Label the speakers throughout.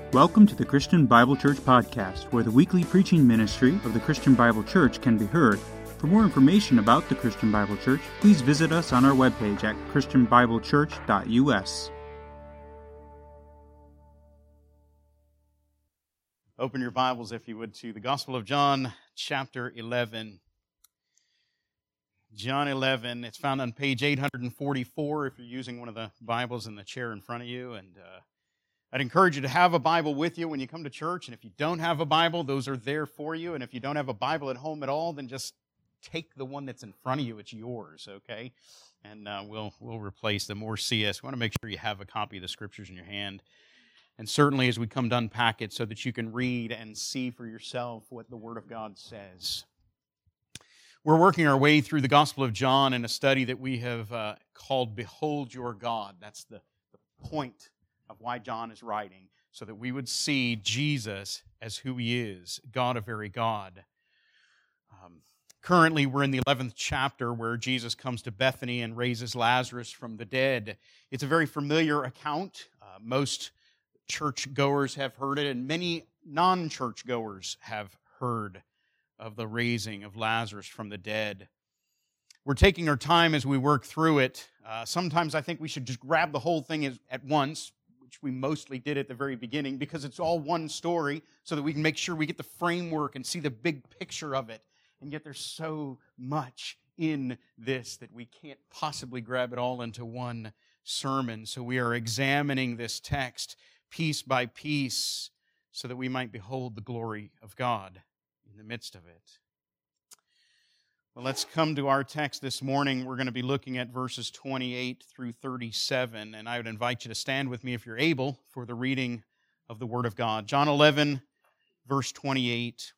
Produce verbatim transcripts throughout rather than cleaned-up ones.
Speaker 1: Welcome to the Christian Bible Church Podcast, where the weekly preaching ministry of the Christian Bible Church can be heard. For more information about the Christian Bible Church, please visit us on our webpage at christian bible church dot u s.
Speaker 2: Open your Bibles, if you would, to the Gospel of John, chapter eleven. John eleven, it's found on page eight forty-four if you're using one of the Bibles in the chair in front of you. And uh, I'd encourage you to have a Bible with you when you come to church. And if you don't have a Bible, those are there for you. And if you don't have a Bible at home at all, then just take the one that's in front of you. It's yours, okay? And uh, we'll we'll replace them or see us. We want to make sure you have a copy of the Scriptures in your hand. And certainly as we come to unpack it so that you can read and see for yourself what the Word of God says. We're working our way through the Gospel of John in a study that we have uh, called Behold Your God. That's the, the point of why John is writing, so that we would see Jesus as who He is, God of very God. Um, currently, we're in the eleventh chapter where Jesus comes to Bethany and raises Lazarus from the dead. It's a very familiar account. Uh, most churchgoers have heard it, and many non-churchgoers have heard of the raising of Lazarus from the dead. We're taking our time as we work through it. Uh, sometimes I think we should just grab the whole thing at once, which we mostly did at the very beginning, because it's all one story, so that we can make sure we get the framework and see the big picture of it. And yet there's so much in this that we can't possibly grab it all into one sermon. So we are examining this text piece by piece so that we might behold the glory of God in the midst of it. Well, let's come to our text this morning. We're going to be looking at verses twenty-eight through thirty-seven, and I would invite you to stand with me if you're able for the reading of the Word of God. John eleven, verse twenty-eight.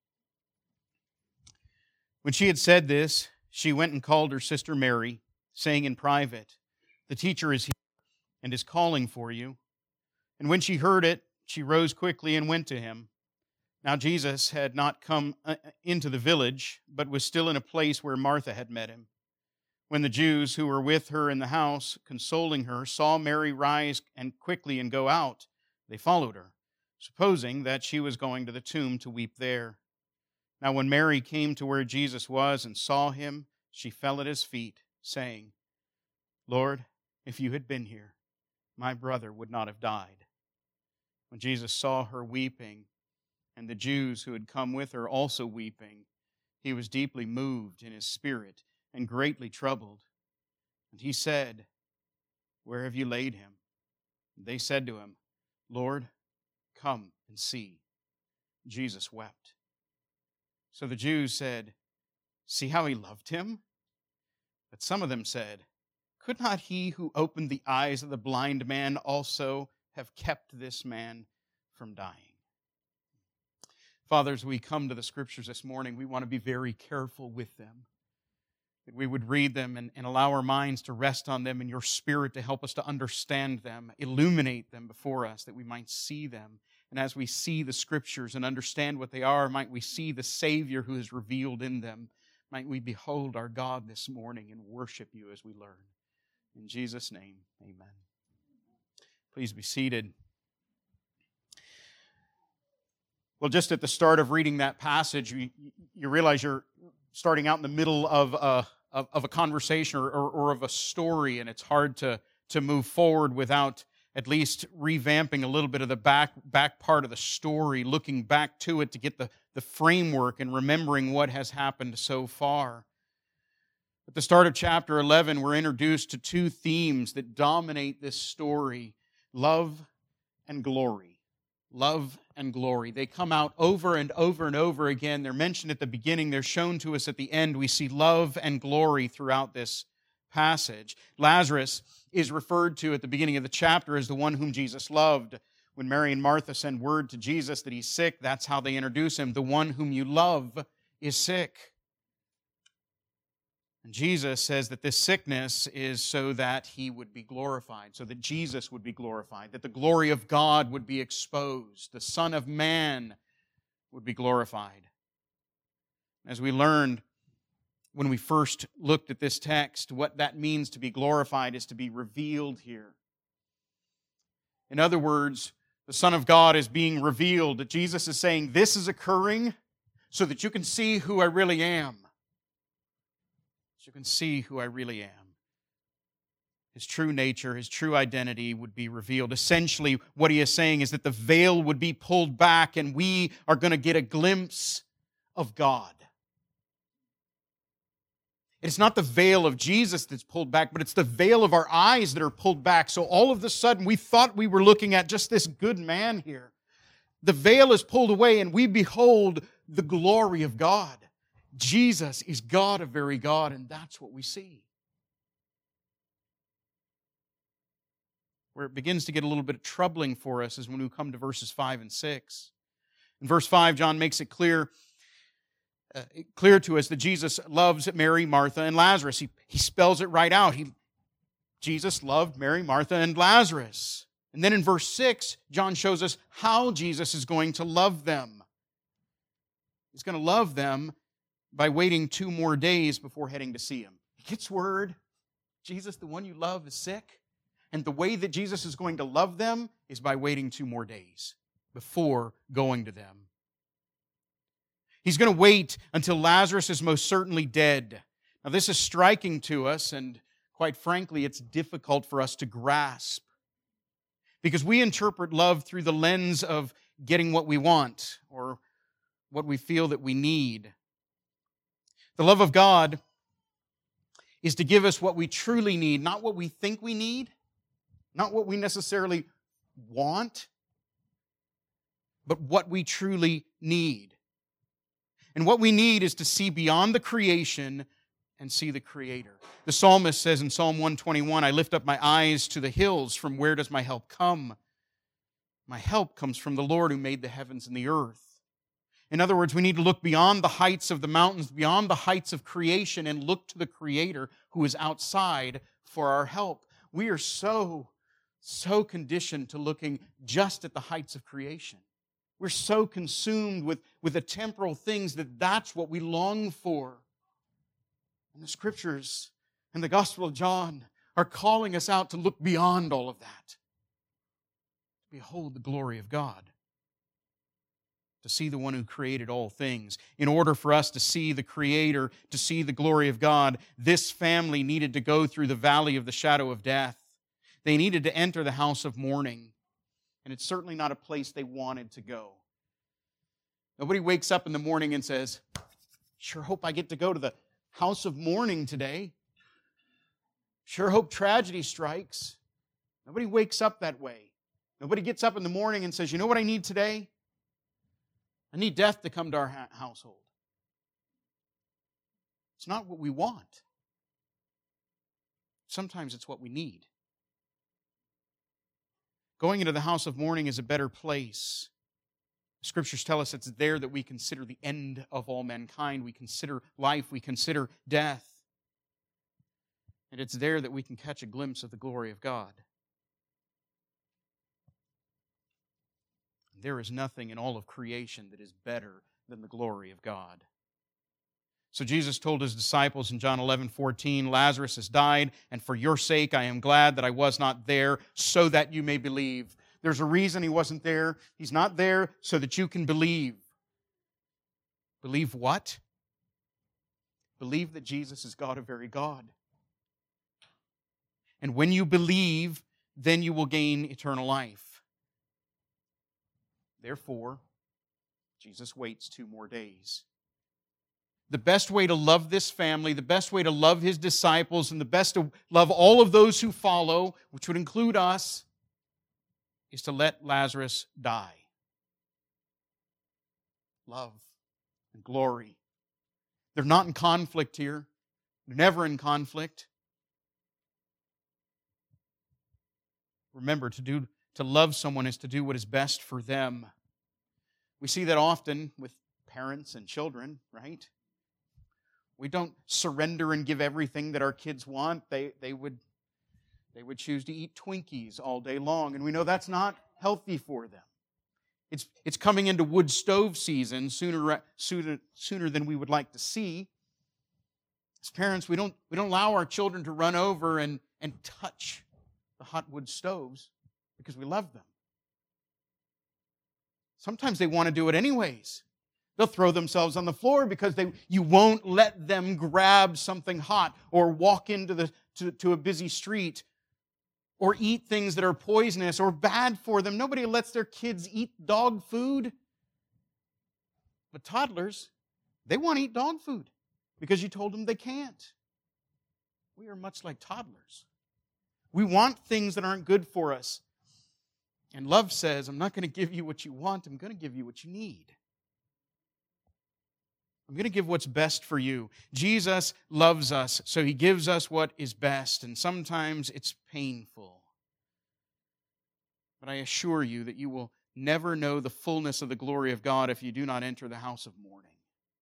Speaker 2: When she had said this, she went and called her sister Mary, saying in private, "The teacher is here and is calling for you." And when she heard it, she rose quickly and went to him. Now Jesus had not come into the village, but was still in a place where Martha had met him. When the Jews who were with her in the house, consoling her, saw Mary rise and quickly and go out, they followed her, supposing that she was going to the tomb to weep there. Now when Mary came to where Jesus was and saw him, she fell at his feet, saying, "Lord, if you had been here, my brother would not have died." When Jesus saw her weeping, and the Jews who had come with her also weeping, he was deeply moved in his spirit and greatly troubled. And he said, "Where have you laid him?" And they said to him, "Lord, come and see." Jesus wept. So the Jews said, "See how he loved him?" But some of them said, "Could not he who opened the eyes of the blind man also have kept this man from dying?" Father, as we come to the Scriptures this morning, we want to be very careful with them. That we would read them and, and allow our minds to rest on them and your Spirit to help us to understand them, illuminate them before us, that we might see them. And as we see the Scriptures and understand what they are, might we see the Savior who is revealed in them. Might we behold our God this morning and worship you as we learn. In Jesus' name, amen. Please be seated. Well, just at the start of reading that passage, you, you realize you're starting out in the middle of a, of, of a conversation or, or, or of a story, and it's hard to, to move forward without at least revamping a little bit of the back, back part of the story, looking back to it to get the, the framework and remembering what has happened so far. At the start of chapter eleven, we're introduced to two themes that dominate this story: love and glory. Love and glory. They come out over and over and over again. They're mentioned at the beginning. They're shown to us at the end. We see love and glory throughout this passage. Lazarus is referred to at the beginning of the chapter as the one whom Jesus loved. When Mary and Martha send word to Jesus that he's sick, that's how they introduce him. The one whom you love is sick. And Jesus says that this sickness is so that he would be glorified, so that Jesus would be glorified, that the glory of God would be exposed, the Son of Man would be glorified. As we learned when we first looked at this text, what that means to be glorified is to be revealed here. In other words, the Son of God is being revealed. Jesus is saying, this is occurring so that you can see who I really am. So you can see who I really am. His true nature, His true identity would be revealed. Essentially, what He is saying is that the veil would be pulled back and we are going to get a glimpse of God. It's not the veil of Jesus that's pulled back, but it's the veil of our eyes that are pulled back. So all of a sudden, we thought we were looking at just this good man here. The veil is pulled away and we behold the glory of God. Jesus is God of very God, and that's what we see. Where it begins to get a little bit troubling for us is when we come to verses five and six. In verse five, John makes it clear Uh, clear to us that Jesus loves Mary, Martha, and Lazarus. He, he spells it right out. He, Jesus loved Mary, Martha, and Lazarus. And then in verse six, John shows us how Jesus is going to love them. He's going to love them by waiting two more days before heading to see Him. He gets word, Jesus, the one you love, is sick. And the way that Jesus is going to love them is by waiting two more days before going to them. He's going to wait until Lazarus is most certainly dead. Now, this is striking to us, and quite frankly, it's difficult for us to grasp. Because we interpret love through the lens of getting what we want or what we feel that we need. The love of God is to give us what we truly need, not what we think we need, not what we necessarily want, but what we truly need. And what we need is to see beyond the creation and see the Creator. The psalmist says in Psalm one twenty-one, I lift up my eyes to the hills. From where does my help come? My help comes from the Lord who made the heavens and the earth. In other words, we need to look beyond the heights of the mountains, beyond the heights of creation, and look to the Creator who is outside for our help. We are so, so conditioned to looking just at the heights of creation. We're so consumed with, with the temporal things that that's what we long for. And the Scriptures and the Gospel of John are calling us out to look beyond all of that. To behold the glory of God. To see the one who created all things. In order for us to see the Creator, to see the glory of God, this family needed to go through the valley of the shadow of death. They needed to enter the house of mourning. And it's certainly not a place they wanted to go. Nobody wakes up in the morning and says, sure hope I get to go to the house of mourning today. Sure hope tragedy strikes. Nobody wakes up that way. Nobody gets up in the morning and says, you know what I need today? I need death to come to our ha- household. It's not what we want. Sometimes it's what we need. Going into the house of mourning is a better place. Scriptures tell us it's there that we consider the end of all mankind. We consider life. We consider death. And it's there that we can catch a glimpse of the glory of God. There is nothing in all of creation that is better than the glory of God. So Jesus told His disciples in John eleven fourteen, Lazarus has died, and for your sake I am glad that I was not there, so that you may believe. There's a reason He wasn't there. He's not there so that you can believe. Believe what? Believe that Jesus is God of very God. And when you believe, then you will gain eternal life. Therefore, Jesus waits two more days. The best way to love this family, the best way to love His disciples, and the best to love all of those who follow, which would include us, is to let Lazarus die. Love and glory. They're not in conflict here. They're never in conflict. Remember, to do to love someone is to do what is best for them. We see that often with parents and children, right? We don't surrender and give everything that our kids want. They, they, would, they would choose to eat Twinkies all day long, and we know that's not healthy for them. It's, it's coming into wood stove season sooner, sooner, sooner than we would like to see. As parents, we don't, we don't allow our children to run over and, and touch the hot wood stoves because we love them. Sometimes they want to do it anyways. They'll throw themselves on the floor because they, you won't let them grab something hot or walk into the, to, to a busy street or eat things that are poisonous or bad for them. Nobody lets their kids eat dog food. But toddlers, they want to eat dog food because you told them they can't. We are much like toddlers. We want things that aren't good for us. And love says, I'm not going to give you what you want, I'm going to give you what you need. I'm going to give what's best for you. Jesus loves us, so He gives us what is best, and sometimes it's painful. But I assure you that you will never know the fullness of the glory of God if you do not enter the house of mourning.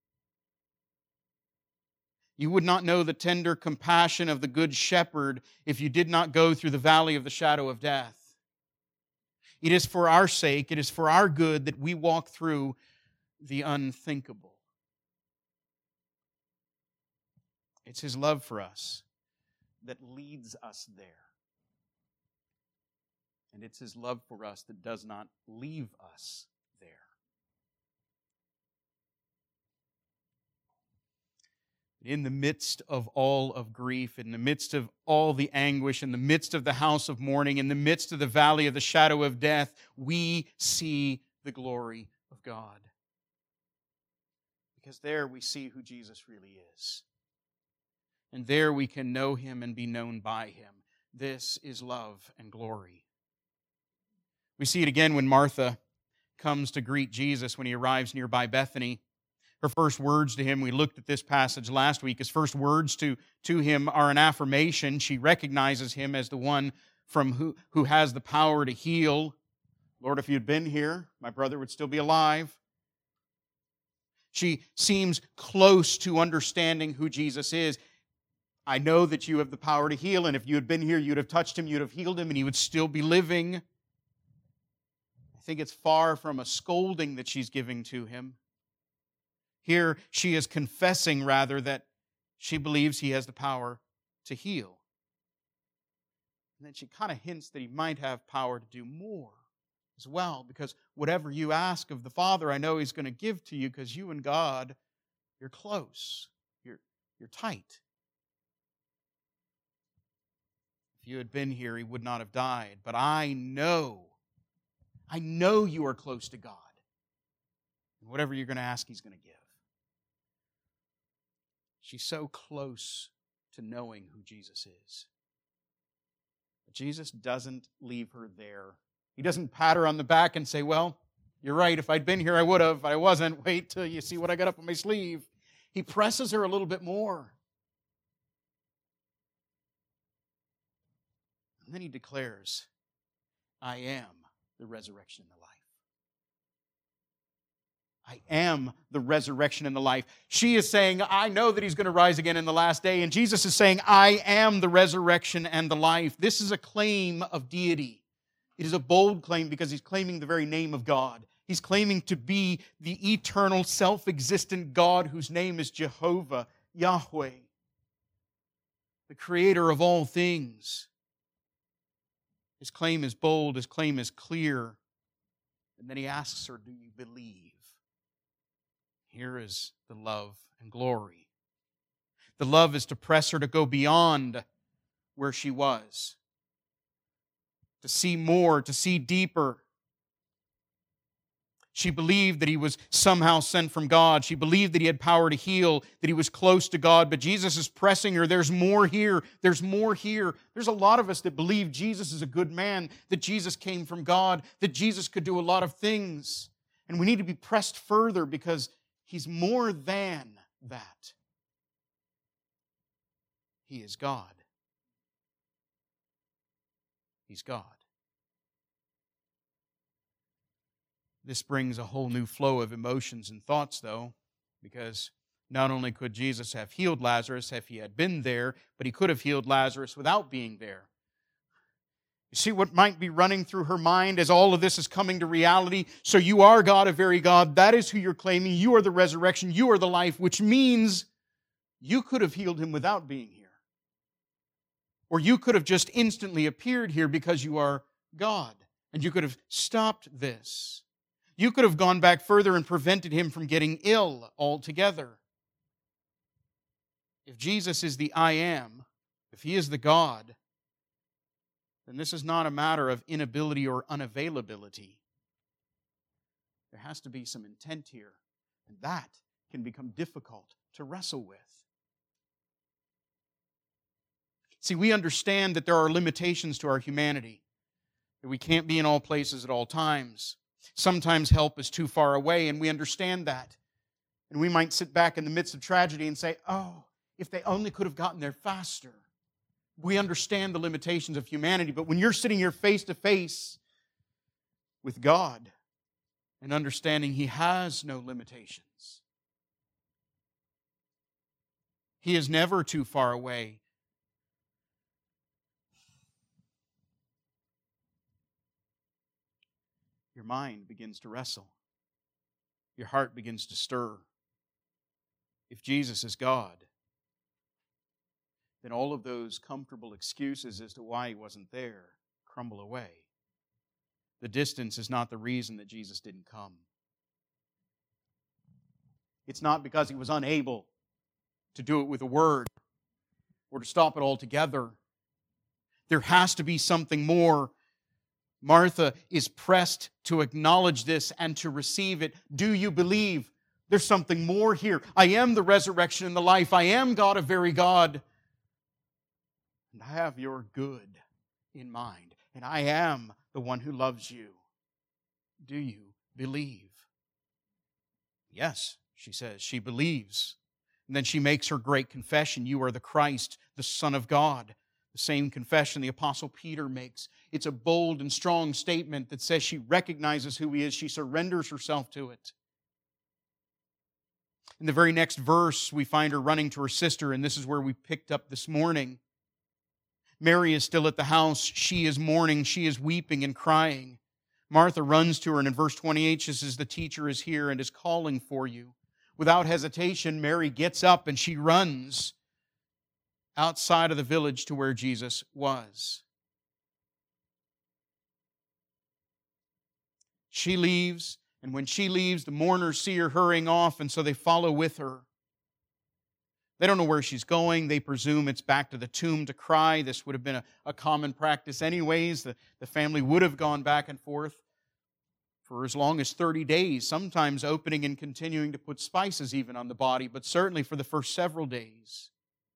Speaker 2: You would not know the tender compassion of the Good Shepherd if you did not go through the valley of the shadow of death. It is for our sake, it is for our good that we walk through the unthinkable. It's His love for us that leads us there. And it's His love for us that does not leave us there. In the midst of all of grief, in the midst of all the anguish, in the midst of the house of mourning, in the midst of the valley of the shadow of death, we see the glory of God. Because there we see who Jesus really is. And there we can know Him and be known by Him. This is love and glory. We see it again when Martha comes to greet Jesus when He arrives nearby Bethany. Her first words to Him, we looked at this passage last week, His first words to, to Him are an affirmation. She recognizes Him as the one from who, who has the power to heal. Lord, if you'd been here, my brother would still be alive. She seems close to understanding who Jesus is. I know that you have the power to heal, and if you had been here, you'd have touched Him, you'd have healed Him, and He would still be living. I think it's far from a scolding that she's giving to Him. Here she is confessing, rather, that she believes He has the power to heal. And then she kind of hints that He might have power to do more as well, because whatever you ask of the Father, I know He's going to give to you, because you and God, you're close. You're, you're tight. If you had been here, He would not have died. But I know, I know you are close to God. And whatever you're going to ask, He's going to give. She's so close to knowing who Jesus is. But Jesus doesn't leave her there. He doesn't pat her on the back and say, well, you're right, if I'd been here, I would have. I wasn't. Wait till you see what I got up on my sleeve. He presses her a little bit more. And then He declares, I am the resurrection and the life. I am the resurrection and the life. She is saying, I know that He's going to rise again in the last day. And Jesus is saying, I am the resurrection and the life. This is a claim of deity. It is a bold claim because He's claiming the very name of God. He's claiming to be the eternal, self-existent God whose name is Jehovah, Yahweh, the creator of all things. His claim is bold, His claim is clear. And then He asks her, do you believe? Here is the love and glory. The love is to press her to go beyond where she was, to see more, to see deeper. She believed that He was somehow sent from God. She believed that He had power to heal, that He was close to God. But Jesus is pressing her. There's more here. There's more here. There's a lot of us that believe Jesus is a good man, that Jesus came from God, that Jesus could do a lot of things. And we need to be pressed further because He's more than that. He is God. He's God. This brings a whole new flow of emotions and thoughts, though, because not only could Jesus have healed Lazarus if He had been there, but He could have healed Lazarus without being there. You see what might be running through her mind as all of this is coming to reality? So you are God, a very God. That is who you're claiming. You are the resurrection. You are the life, which means you could have healed him without being here. Or you could have just instantly appeared here because you are God, and you could have stopped this. You could have gone back further and prevented him from getting ill altogether. If Jesus is the I am, if He is the God, then this is not a matter of inability or unavailability. There has to be some intent here, and that can become difficult to wrestle with. See, we understand that there are limitations to our humanity, that we can't be in all places at all times. Sometimes help is too far away, and we understand that. And we might sit back in the midst of tragedy and say, oh, if they only could have gotten there faster. We understand the limitations of humanity, but when you're sitting here face to face with God and understanding He has no limitations, He is never too far away. Your mind begins to wrestle. Your heart begins to stir. If Jesus is God, then all of those comfortable excuses as to why He wasn't there crumble away. The distance is not the reason that Jesus didn't come. It's not because He was unable to do it with a word or to stop it altogether. There has to be something more. Martha is pressed to acknowledge this and to receive it. Do you believe there's something more here? I am the resurrection and the life. I am God, a very God. And I have your good in mind. And I am the one who loves you. Do you believe? Yes, she says. She believes. And then she makes her great confession. You are the Christ, the Son of God. The same confession the Apostle Peter makes. It's a bold and strong statement that says she recognizes who He is. She surrenders herself to it. In the very next verse, we find her running to her sister, and this is where we picked up this morning. Mary is still at the house. She is mourning. She is weeping and crying. Martha runs to her, and in verse twenty-eight, she says, the teacher is here and is calling for you. Without hesitation, Mary gets up and she runs outside of the village to where Jesus was. She leaves, and when she leaves, the mourners see her hurrying off, and so they follow with her. They don't know where she's going. They presume it's back to the tomb to cry. This would have been a, a common practice anyways. The, the family would have gone back and forth for as long as thirty days, sometimes opening and continuing to put spices even on the body, but certainly for the first several days.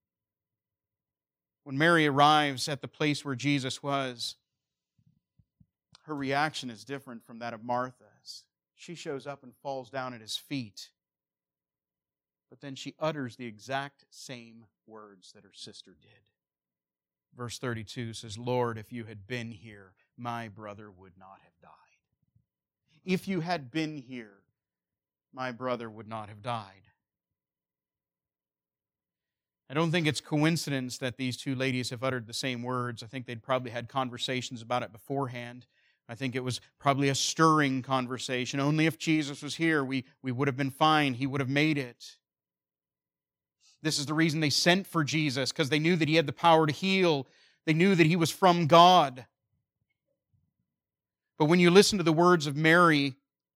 Speaker 2: When Mary arrives at the place where Jesus was, her reaction is different from that of Martha's. She shows up and falls down at His feet. But then she utters the exact same words that her sister did. Verse thirty-two says, Lord, if you had been here, my brother would not have died. If you had been here, my brother would not have died. I don't think it's coincidence that these two ladies have uttered the same words. I think they'd probably had conversations about it beforehand. I think it was probably a stirring conversation. Only if Jesus was here, we, we would have been fine. He would have made it. This is the reason they sent for Jesus, because they knew that He had the power to heal. They knew that He was from God. But when you listen to the words of Mary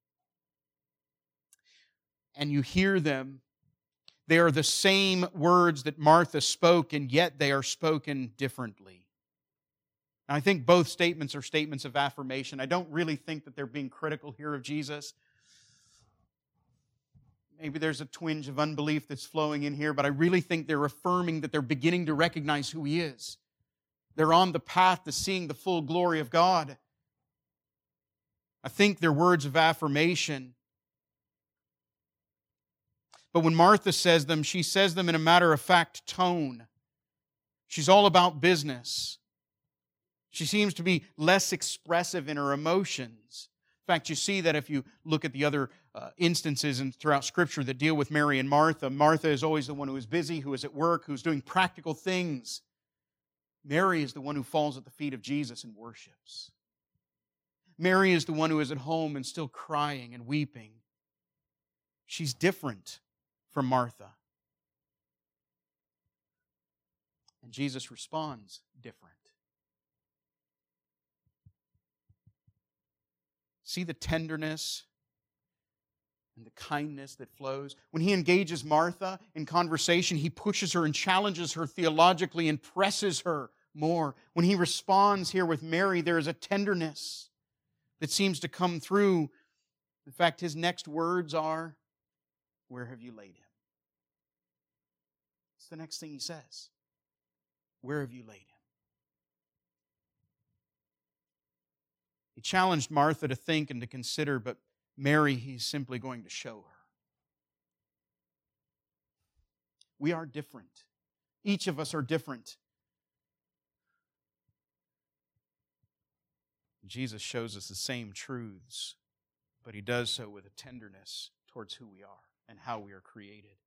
Speaker 2: and you hear them, they are the same words that Martha spoke, and yet they are spoken differently. Now, I think both statements are statements of affirmation. I don't really think that they're being critical here of Jesus. Maybe there's a twinge of unbelief that's flowing in here, but I really think they're affirming that they're beginning to recognize who He is. They're on the path to seeing the full glory of God. I think they're words of affirmation. But when Martha says them, she says them in a matter-of-fact tone. She's all about business. She seems to be less expressive in her emotions. In fact, you see that if you look at the other uh, instances in, throughout Scripture that deal with Mary and Martha, Martha is always the one who is busy, who is at work, who's doing practical things. Mary is the one who falls at the feet of Jesus and worships. Mary is the one who is at home and still crying and weeping. She's different from Martha. And Jesus responds different. See the tenderness and the kindness that flows. When he engages Martha in conversation, he pushes her and challenges her theologically and presses her more. When he responds here with Mary, there is a tenderness that seems to come through. In fact, his next words are, "Where have you laid him?" It's the next thing he says. Where have you laid him? He challenged Martha to think and to consider, but Mary, he's simply going to show her. We are different. Each of us are different. Jesus shows us the same truths, but he does so with a tenderness towards who we are and how we are created.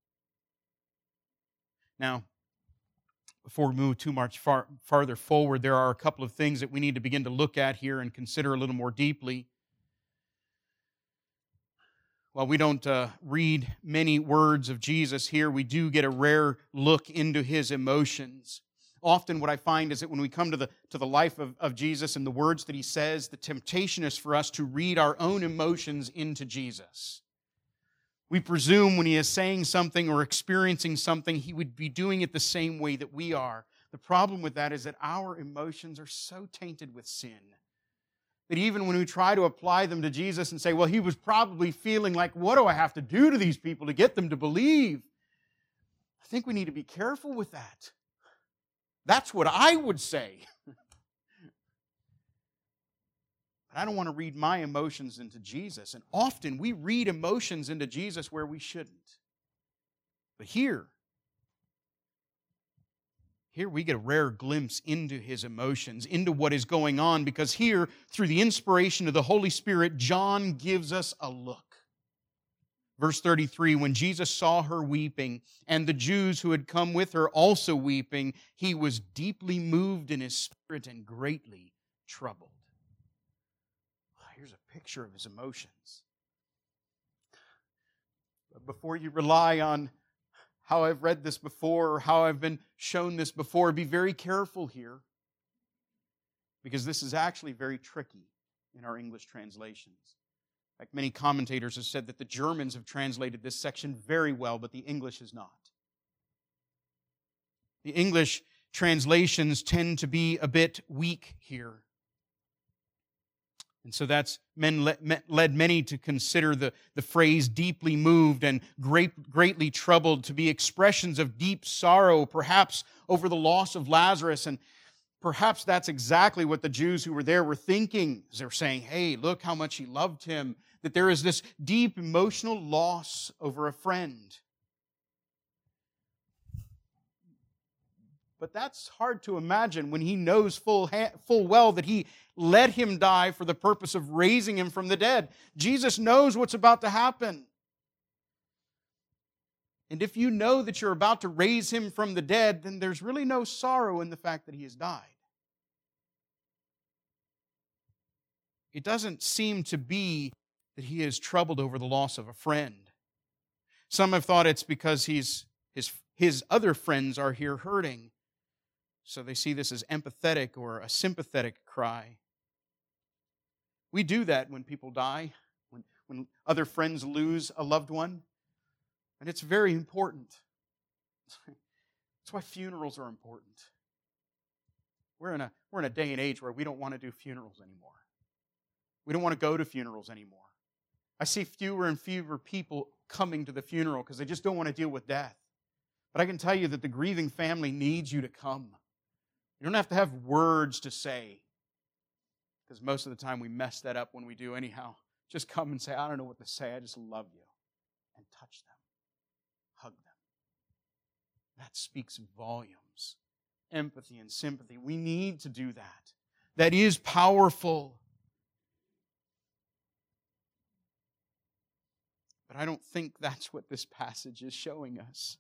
Speaker 2: Now, before we move too much far, farther forward, there are a couple of things that we need to begin to look at here and consider a little more deeply. While we don't uh, read many words of Jesus here, we do get a rare look into his emotions. Often what I find is that when we come to the, to the life of, of Jesus and the words that he says, the temptation is for us to read our own emotions into Jesus. We presume when he is saying something or experiencing something, he would be doing it the same way that we are. The problem with that is that our emotions are so tainted with sin that even when we try to apply them to Jesus and say, well, he was probably feeling like, what do I have to do to these people to get them to believe? I think we need to be careful with that. That's what I would say. But I don't want to read my emotions into Jesus. And often we read emotions into Jesus where we shouldn't. But here, Here we get a rare glimpse into his emotions, into what is going on, because here, through the inspiration of the Holy Spirit, John gives us a look. Verse thirty-three, when Jesus saw her weeping, and the Jews who had come with her also weeping, he was deeply moved in his spirit and greatly troubled. Here's a picture of his emotions. But before you rely on how I've read this before or how I've been shown this before, be very careful here, because this is actually very tricky in our English translations. In fact, many commentators have said that the Germans have translated this section very well, but the English has not. The English translations tend to be a bit weak here. And so that's men led many to consider the, the phrase deeply moved and great, greatly troubled to be expressions of deep sorrow, perhaps over the loss of Lazarus. And perhaps that's exactly what the Jews who were there were thinking as they were saying, hey, look how much he loved him, that there is this deep emotional loss over a friend. But that's hard to imagine when he knows full, ha- full well that he let him die for the purpose of raising him from the dead. Jesus knows what's about to happen. And if you know that you're about to raise him from the dead, then there's really no sorrow in the fact that he has died. It doesn't seem to be that he is troubled over the loss of a friend. Some have thought it's because he's, his, his other friends are here hurting. So they see this as empathetic or a sympathetic cry. We do that when people die, when, when other friends lose a loved one. And it's very important. That's why funerals are important. We're in a, we're in a day and age where we don't want to do funerals anymore. We don't want to go to funerals anymore. I see fewer and fewer people coming to the funeral because they just don't want to deal with death. But I can tell you that the grieving family needs you to come. You don't have to have words to say, because most of the time we mess that up when we do anyhow. Just come and say, I don't know what to say, I just love you. And touch them. Hug them. That speaks volumes. Empathy and sympathy. We need to do that. That is powerful. But I don't think that's what this passage is showing us.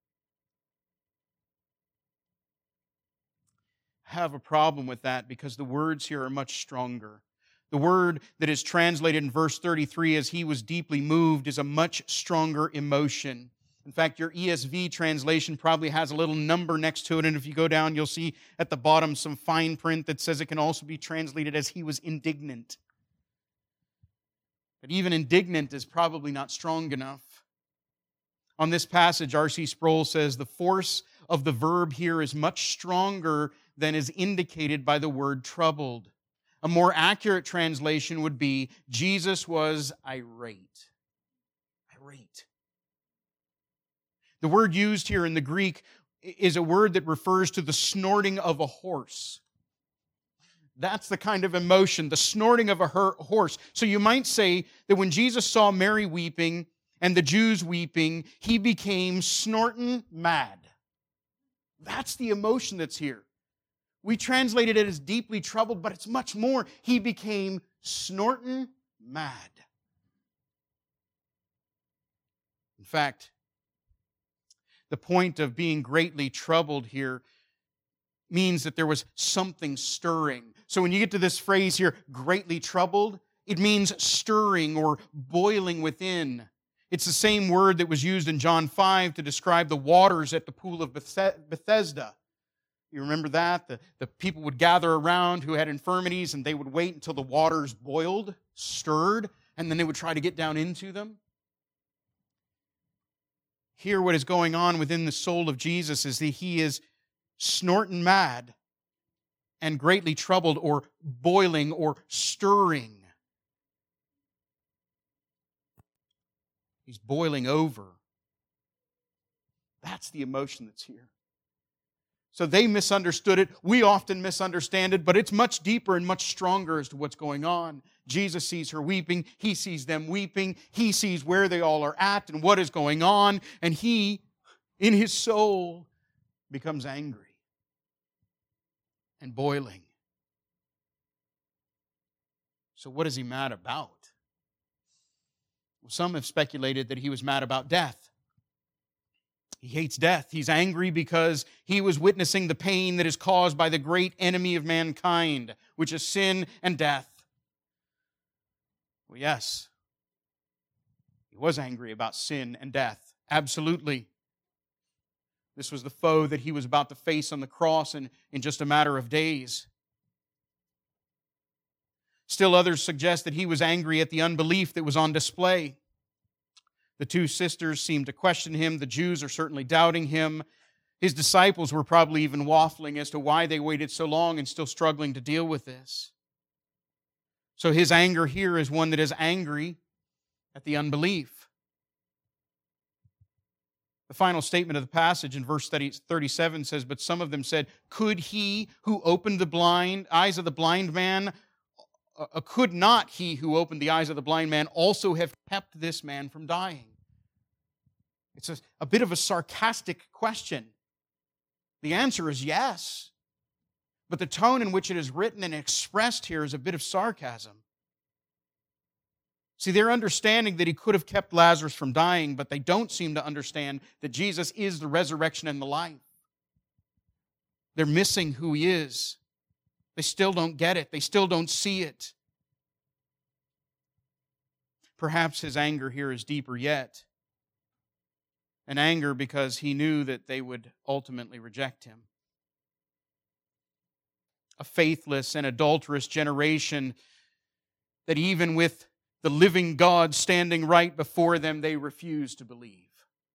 Speaker 2: Have a problem with that because the words here are much stronger. The word that is translated in verse thirty-three as he was deeply moved is a much stronger emotion. In fact, your E S V translation probably has a little number next to it, and if you go down, you'll see at the bottom some fine print that says it can also be translated as he was indignant. But even indignant is probably not strong enough. On this passage, R C Sproul says the force of the verb here is much stronger than is indicated by the word troubled. A more accurate translation would be, Jesus was irate. Irate. The word used here in the Greek is a word that refers to the snorting of a horse. That's the kind of emotion, the snorting of a horse. So you might say that when Jesus saw Mary weeping and the Jews weeping, he became snorting mad. That's the emotion that's here. We translated it as deeply troubled, but it's much more. He became snorting mad. In fact, the point of being greatly troubled here means that there was something stirring. So when you get to this phrase here, greatly troubled, it means stirring or boiling within. It's the same word that was used in John five to describe the waters at the pool of Bethesda. You remember that? The, the people would gather around who had infirmities, and they would wait until the waters boiled, stirred, and then they would try to get down into them. Here, what is going on within the soul of Jesus is that he is snorting mad and greatly troubled, or boiling, or stirring. He's boiling over. That's the emotion that's here. So they misunderstood it. We often misunderstand it, but it's much deeper and much stronger as to what's going on. Jesus sees her weeping. He sees them weeping. He sees where they all are at and what is going on. And he, in his soul, becomes angry and boiling. So what is he mad about? Well, some have speculated that he was mad about death. He hates death. He's angry because he was witnessing the pain that is caused by the great enemy of mankind, which is sin and death. Well, yes, he was angry about sin and death. Absolutely. This was the foe that he was about to face on the cross in, in just a matter of days. Still others suggest that he was angry at the unbelief that was on display. The two sisters seem to question him. The Jews are certainly doubting him. His disciples were probably even waffling as to why they waited so long and still struggling to deal with this. So his anger here is one that is angry at the unbelief. The final statement of the passage in verse thirty-seven says, "But some of them said, could he who opened the blind eyes of the blind man, uh, could not he who opened the eyes of the blind man also have kept this man from dying?" It's a, a bit of a sarcastic question. The answer is yes. But the tone in which it is written and expressed here is a bit of sarcasm. See, they're understanding that he could have kept Lazarus from dying, but they don't seem to understand that Jesus is the resurrection and the life. They're missing who he is. They still don't get it. They still don't see it. Perhaps his anger here is deeper yet. An anger because he knew that they would ultimately reject him. A faithless and adulterous generation that even with the living God standing right before them, they refuse to believe.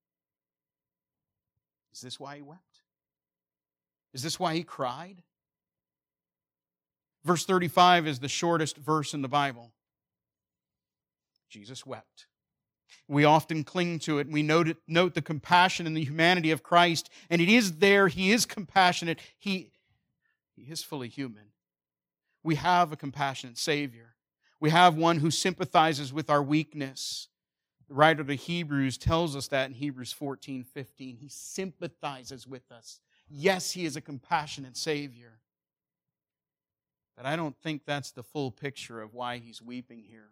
Speaker 2: Is this why he wept? Is this why he cried? Verse thirty-five is the shortest verse in the Bible. Jesus wept. We often cling to it, and we note, it, note the compassion and the humanity of Christ, and it is there. He is compassionate. He, he is fully human. We have a compassionate Savior. We have one who sympathizes with our weakness. The writer of the Hebrews tells us that in Hebrews fourteen fifteen. He sympathizes with us. Yes, he is a compassionate Savior. But I don't think that's the full picture of why he's weeping here.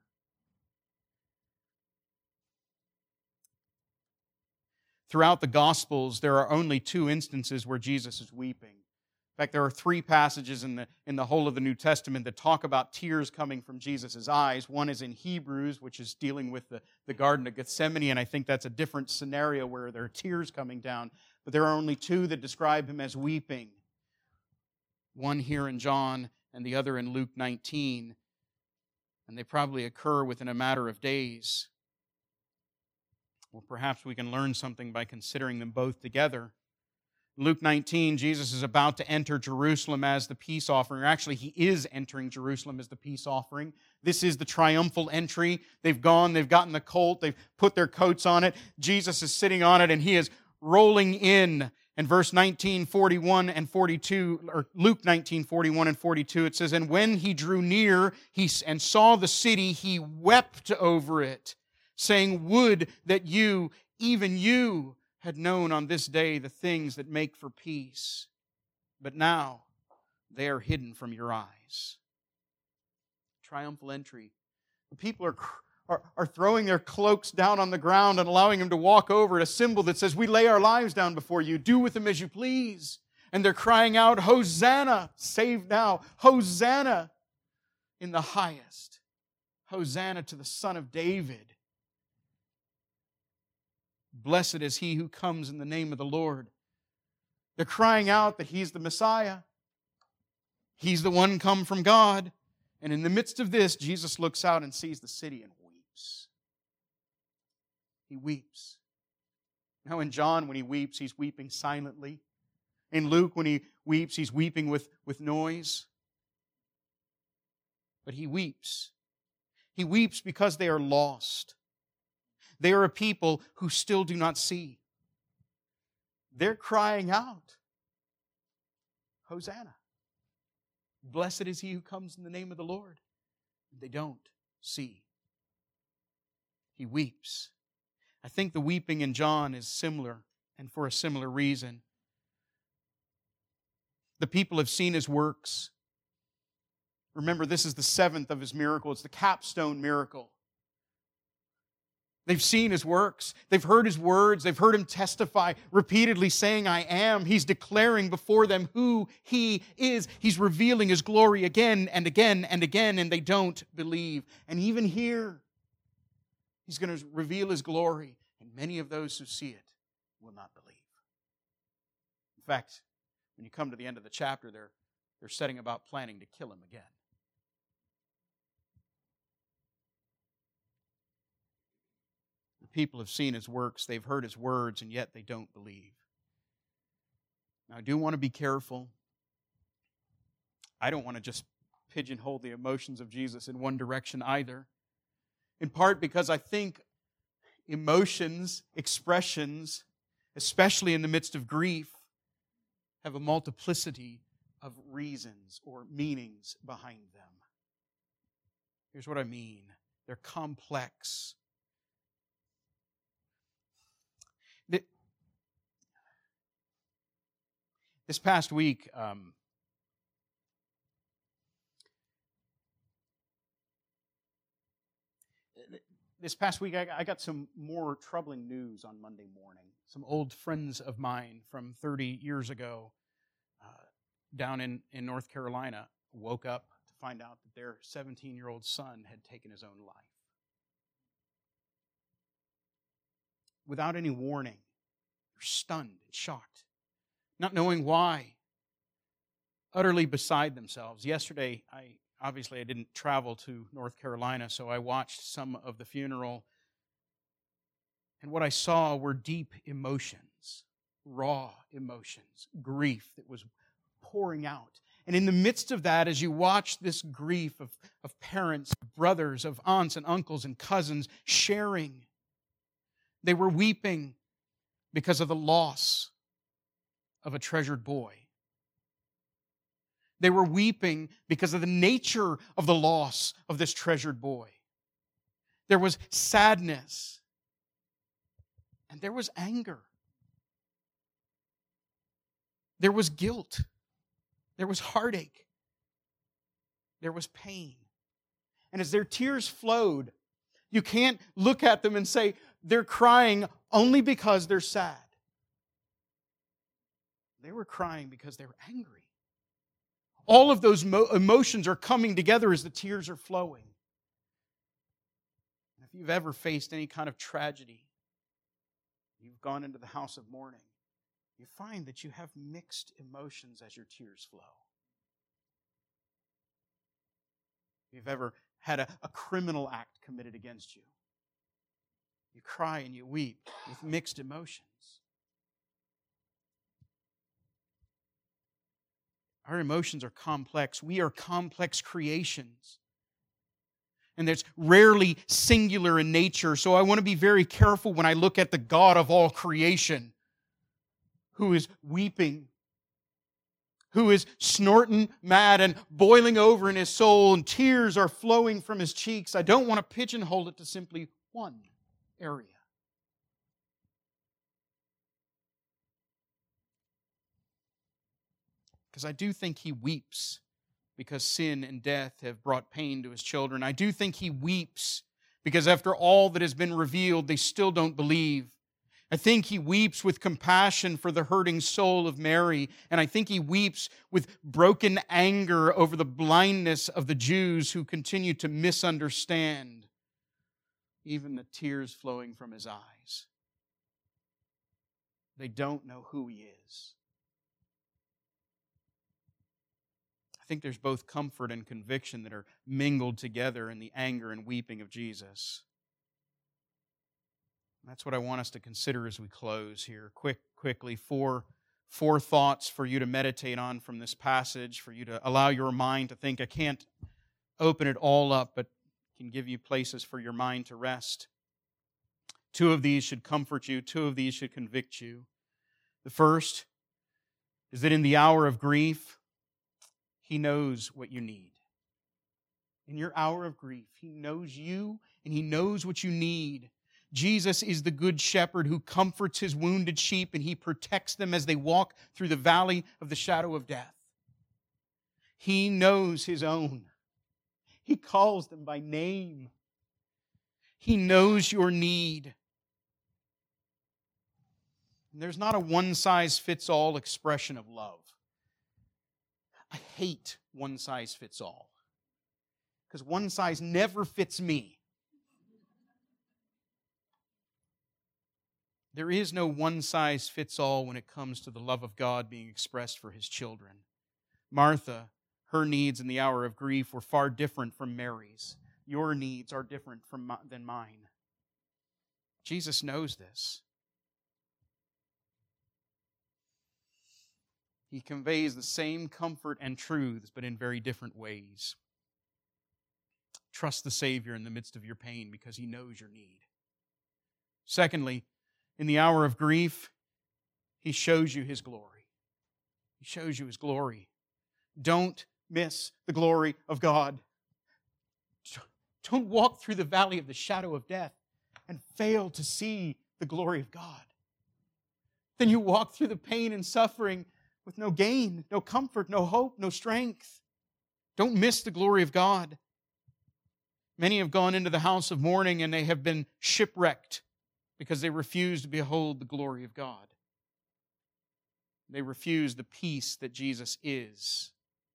Speaker 2: Throughout the Gospels, there are only two instances where Jesus is weeping. In fact, there are three passages in the, in the whole of the New Testament that talk about tears coming from Jesus' eyes. One is in Hebrews, which is dealing with the, the Garden of Gethsemane, and I think that's a different scenario where there are tears coming down. But there are only two that describe him as weeping. One here in John and the other in Luke nineteen. and they probably occur within a matter of days. Well, perhaps we can learn something by considering them both together. Luke nineteen, Jesus is about to enter Jerusalem as the peace offering. Or actually, He is entering Jerusalem as the peace offering. This is the triumphal entry. They've gone, they've gotten the colt, they've put their coats on it. Jesus is sitting on it, and He is rolling in. And verse nineteen, forty-one and forty-two, or Luke nineteen, forty-one and forty-two, it says, "And when He drew near he, and saw the city, He wept over it, saying, Would that you, even you, had known on this day the things that make for peace. But now they are hidden from your eyes." Triumphal entry. The people are, are, are throwing their cloaks down on the ground and allowing Him to walk over it, a symbol that says, "We lay our lives down before you. Do with them as you please." And they're crying out, "Hosanna, save now. Hosanna in the highest. Hosanna to the Son of David. Blessed is He who comes in the name of the Lord." They're crying out that He's the Messiah. He's the one come from God. And in the midst of this, Jesus looks out and sees the city and weeps. He weeps. Now in John, when He weeps, He's weeping silently. In Luke, when He weeps, He's weeping with, with noise. But He weeps. He weeps because they are lost. They are a people who still do not see. They're crying out, "Hosanna. Blessed is He who comes in the name of the Lord." They don't see. He weeps. I think the weeping in John is similar, and for a similar reason. The people have seen His works. Remember, this is the seventh of His miracles. It's the capstone miracle. They've seen His works. They've heard His words. They've heard Him testify, repeatedly saying, "I am." He's declaring before them who He is. He's revealing His glory again and again and again, and they don't believe. And even here, He's going to reveal His glory, and many of those who see it will not believe. In fact, when you come to the end of the chapter, they're, they're setting about planning to kill Him again. People have seen His works, they've heard His words, and yet they don't believe. Now, I do want to be careful. I don't want to just pigeonhole the emotions of Jesus in one direction either. In part because I think emotions, expressions, especially in the midst of grief, have a multiplicity of reasons or meanings behind them. Here's what I mean. They're complex. This past week, um, this past week, I, I got some more troubling news on Monday morning. Some old friends of mine from thirty years ago uh, down in, in North Carolina woke up to find out that their seventeen-year-old son had taken his own life. Without any warning, they're stunned and shocked. Not knowing why, utterly beside themselves. Yesterday, I obviously I didn't travel to North Carolina, so I watched some of the funeral. And what I saw were deep emotions, raw emotions, grief that was pouring out. And in the midst of that, as you watch this grief of, of parents, brothers, of aunts and uncles and cousins sharing, they were weeping because of the loss of a treasured boy. They were weeping because of the nature of the loss of this treasured boy. There was sadness. And there was anger. There was guilt. There was heartache. There was pain. And as their tears flowed, you can't look at them and say, they're crying only because they're sad. They were crying because they were angry. All of those mo- emotions are coming together as the tears are flowing. And if you've ever faced any kind of tragedy, you've gone into the house of mourning, you find that you have mixed emotions as your tears flow. If you've ever had a, a criminal act committed against you. You cry and you weep with mixed emotions. Our emotions are complex. We are complex creations. And that's rarely singular in nature. So I want to be very careful when I look at the God of all creation, who is weeping, who is snorting mad and boiling over in his soul, and tears are flowing from his cheeks. I don't want to pigeonhole it to simply one area. Because I do think he weeps because sin and death have brought pain to his children. I do think he weeps because after all that has been revealed, they still don't believe. I think he weeps with compassion for the hurting soul of Mary, and I think he weeps with broken anger over the blindness of the Jews who continue to misunderstand, even the tears flowing from his eyes. They don't know who he is. I think there's both comfort and conviction that are mingled together in the anger and weeping of Jesus. That's what I want us to consider as we close here. Quick, quickly, four, four thoughts for you to meditate on from this passage, for you to allow your mind to think. I can't open it all up, but can give you places for your mind to rest. Two of these should comfort you. Two of these should convict you. The first is that in the hour of grief, He knows what you need. In your hour of grief, He knows you and He knows what you need. Jesus is the good shepherd who comforts His wounded sheep and He protects them as they walk through the valley of the shadow of death. He knows His own. He calls them by name. He knows your need. And there's not a one-size-fits-all expression of love. I hate one-size-fits-all because one size never fits me. There is no one-size-fits-all when it comes to the love of God being expressed for His children. Martha, her needs in the hour of grief were far different from Mary's. Your needs are different from my, than mine. Jesus knows this. He conveys the same comfort and truths, but in very different ways. Trust the Savior in the midst of your pain because He knows your need. Secondly, in the hour of grief, He shows you His glory. He shows you His glory. Don't miss the glory of God. Don't walk through the valley of the shadow of death and fail to see the glory of God. Then you walk through the pain and suffering with no gain, no comfort, no hope, no strength. Don't miss the glory of God. Many have gone into the house of mourning and they have been shipwrecked because they refuse to behold the glory of God. They refuse the peace that Jesus is.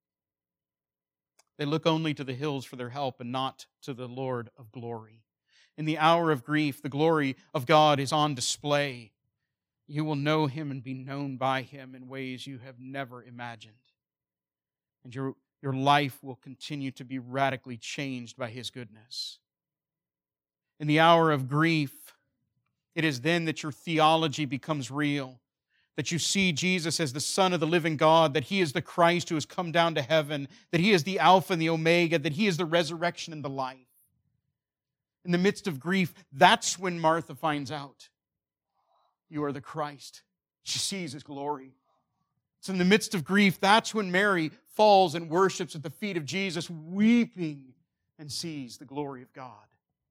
Speaker 2: They look only to the hills for their help and not to the Lord of glory. In the hour of grief, the glory of God is on display. You will know Him and be known by Him in ways you have never imagined. And your, your life will continue to be radically changed by His goodness. In the hour of grief, it is then that your theology becomes real, that you see Jesus as the Son of the living God, that He is the Christ who has come down to heaven, that He is the Alpha and the Omega, that He is the resurrection and the life. In the midst of grief, that's when Martha finds out. You are the Christ. She sees His glory. It's in the midst of grief, that's when Mary falls and worships at the feet of Jesus, weeping, and sees the glory of God.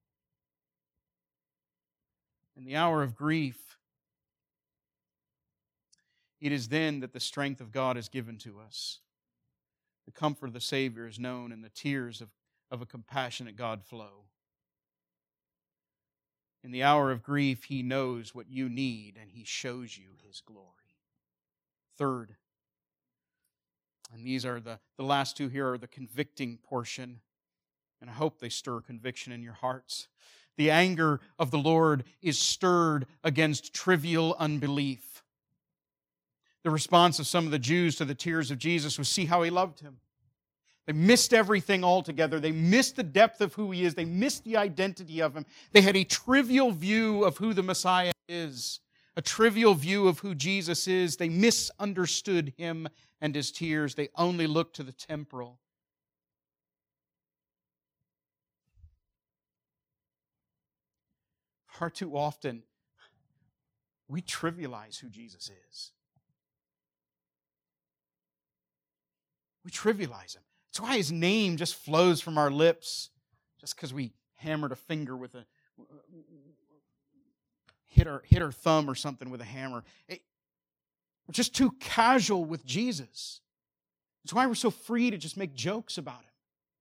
Speaker 2: In the hour of grief, it is then that the strength of God is given to us. The comfort of the Savior is known, and the tears of, of a compassionate God flow. In the hour of grief, He knows what you need, and He shows you His glory. Third, and these are the, the last two here are the convicting portion, and I hope they stir conviction in your hearts. The anger of the Lord is stirred against trivial unbelief. The response of some of the Jews to the tears of Jesus was, see how He loved Him. They missed everything altogether. They missed the depth of who He is. They missed the identity of Him. They had a trivial view of who the Messiah is, a trivial view of who Jesus is. They misunderstood Him and His tears. They only looked to the temporal. Far too often, we trivialize who Jesus is. We trivialize Him. That's why His name just flows from our lips, just because we hammered a finger with a, hit our, hit our thumb or something with a hammer. It, we're just too casual with Jesus. That's why we're so free to just make jokes about Him.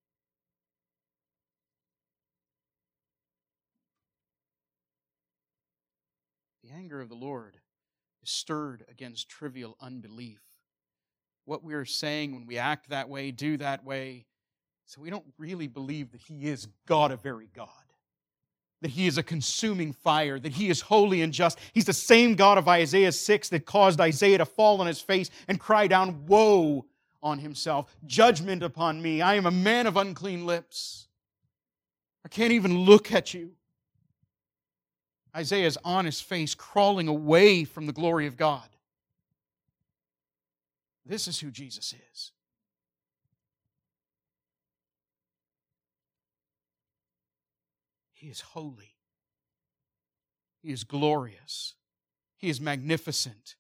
Speaker 2: The anger of the Lord is stirred against trivial unbelief. What we are saying when we act that way, do that way, so we don't really believe that He is God, a very God. That He is a consuming fire, that He is holy and just. He's the same God of Isaiah six that caused Isaiah to fall on his face and cry down, woe on himself, judgment upon me. I am a man of unclean lips. I can't even look at you. Isaiah is on his face, crawling away from the glory of God. This is who Jesus is. He is holy. He is glorious. He is magnificent.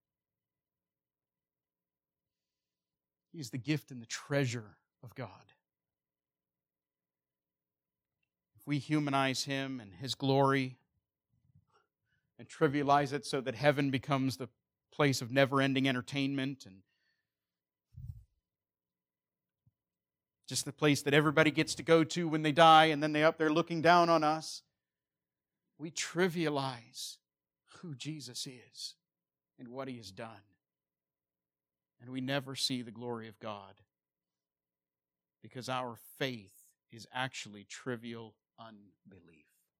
Speaker 2: He is the gift and the treasure of God. If we humanize Him and His glory and trivialize it so that heaven becomes the place of never-ending entertainment and just the place that everybody gets to go to when they die, and then they're up there looking down on us, we trivialize who Jesus is and what He has done. And we never see the glory of God because our faith is actually trivial unbelief.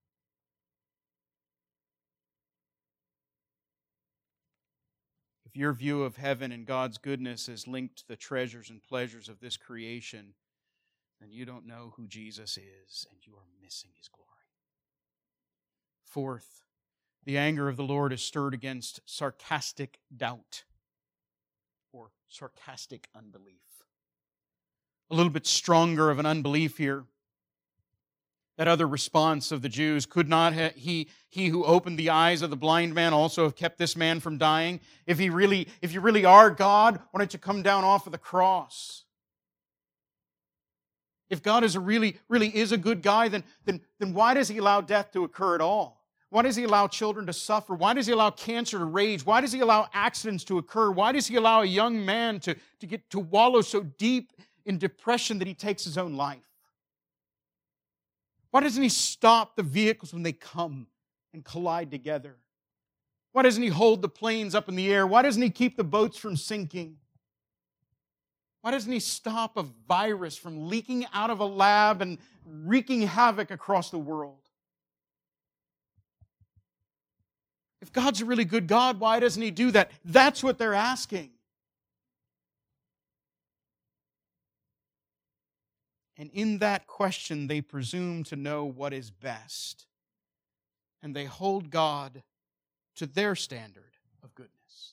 Speaker 2: If your view of heaven and God's goodness is linked to the treasures and pleasures of this creation, then you don't know who Jesus is, and you are missing His glory. Fourth, the anger of the Lord is stirred against sarcastic doubt or sarcastic unbelief. A little bit stronger of an unbelief here. That other response of the Jews, could not he, he who opened the eyes of the blind man also have kept this man from dying? If he really, if you really are God, why don't you come down off of the cross? If God is a really, really is a good guy, then, then, then why does He allow death to occur at all? Why does He allow children to suffer? Why does He allow cancer to rage? Why does He allow accidents to occur? Why does He allow a young man to, to get to wallow so deep in depression that he takes his own life? Why doesn't He stop the vehicles when they come and collide together? Why doesn't He hold the planes up in the air? Why doesn't He keep the boats from sinking? Why doesn't He stop a virus from leaking out of a lab and wreaking havoc across the world? If God's a really good God, why doesn't He do that? That's what they're asking. And in that question, they presume to know what is best. And they hold God to their standard of goodness.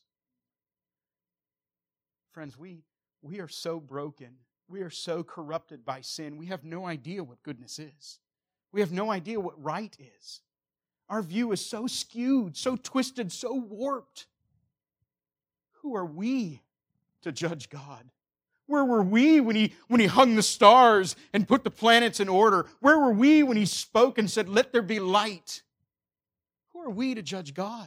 Speaker 2: Friends, we, we are so broken. We are so corrupted by sin. We have no idea what goodness is. We have no idea what right is. Our view is so skewed, so twisted, so warped. Who are we to judge God? Where were we when he, when he hung the stars and put the planets in order? Where were we when He spoke and said, "Let there be light"? Who are we to judge God?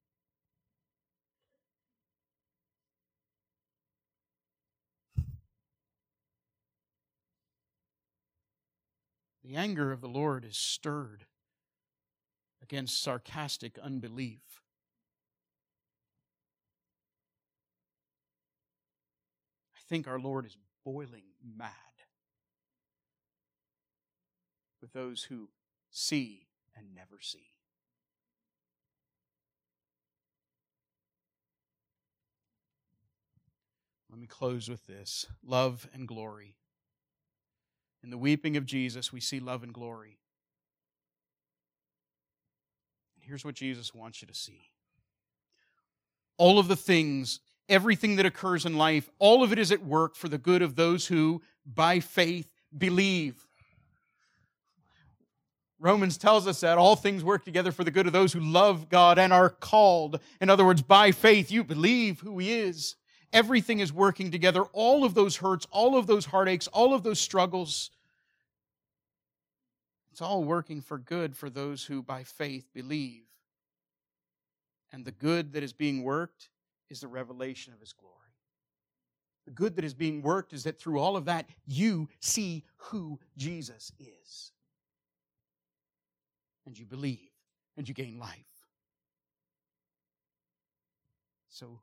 Speaker 2: The anger of the Lord is stirred against sarcastic unbelief. I think our Lord is boiling mad with those who see and never see. Let me close with this. Love and glory. In the weeping of Jesus, we see love and glory. And here's what Jesus wants you to see. All of the things, everything that occurs in life, all of it is at work for the good of those who, by faith, believe. Romans tells us that all things work together for the good of those who love God and are called. In other words, by faith, you believe who He is. Everything is working together. All of those hurts, all of those heartaches, all of those struggles, it's all working for good for those who by faith believe. And the good that is being worked is the revelation of His glory. The good that is being worked is that through all of that, you see who Jesus is. And you believe, and you gain life. So,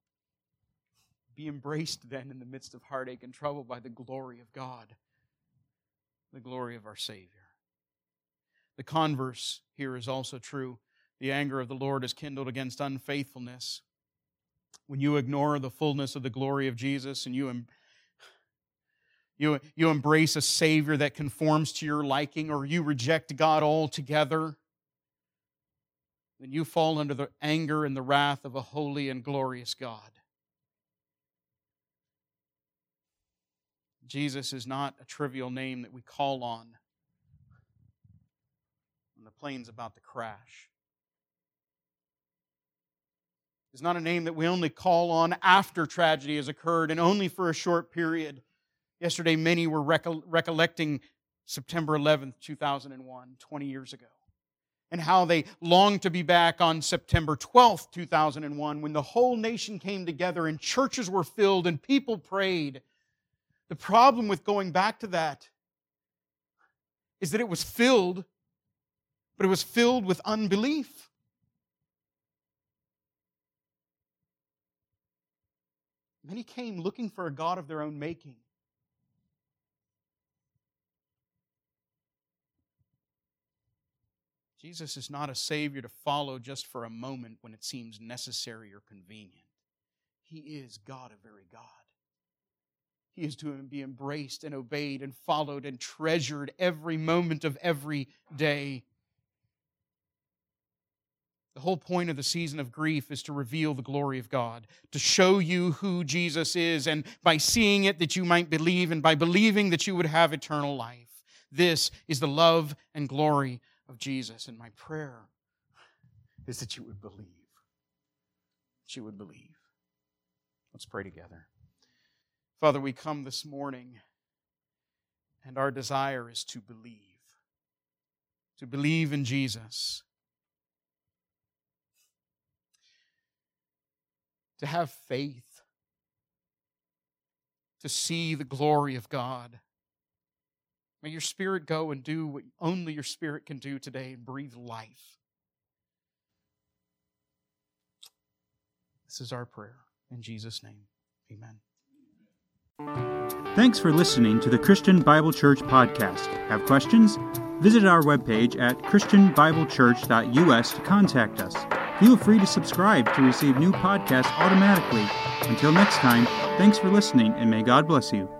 Speaker 2: be embraced then in the midst of heartache and trouble by the glory of God, the glory of our Savior. The converse here is also true. The anger of the Lord is kindled against unfaithfulness. When you ignore the fullness of the glory of Jesus and you, you, you embrace a Savior that conforms to your liking, or you reject God altogether, then you fall under the anger and the wrath of a holy and glorious God. Jesus is not a trivial name that we call on when the plane's about to crash. It's not a name that we only call on after tragedy has occurred and only for a short period. Yesterday, many were recol- recollecting September eleventh, two thousand one, twenty years ago, and how they longed to be back on September twelfth, two thousand one, when the whole nation came together and churches were filled and people prayed. The problem with going back to that is that it was filled, but it was filled with unbelief. Many came looking for a God of their own making. Jesus is not a Savior to follow just for a moment when it seems necessary or convenient. He is God, a very God. He is to be embraced and obeyed and followed and treasured every moment of every day. The whole point of the season of grief is to reveal the glory of God, to show you who Jesus is, and by seeing it that you might believe, and by believing that you would have eternal life. This is the love and glory of Jesus. And my prayer is that you would believe. That you would believe. Let's pray together. Father, we come this morning, and our desire is to believe. To believe in Jesus. To have faith. To see the glory of God. May your Spirit go and do what only your Spirit can do today and breathe life. This is our prayer. In Jesus' name, amen.
Speaker 1: Thanks for listening to the Christian Bible Church podcast. Have questions? Visit our webpage at christian bible church dot u s to contact us. Feel free to subscribe to receive new podcasts automatically. Until next time, thanks for listening, and may God bless you.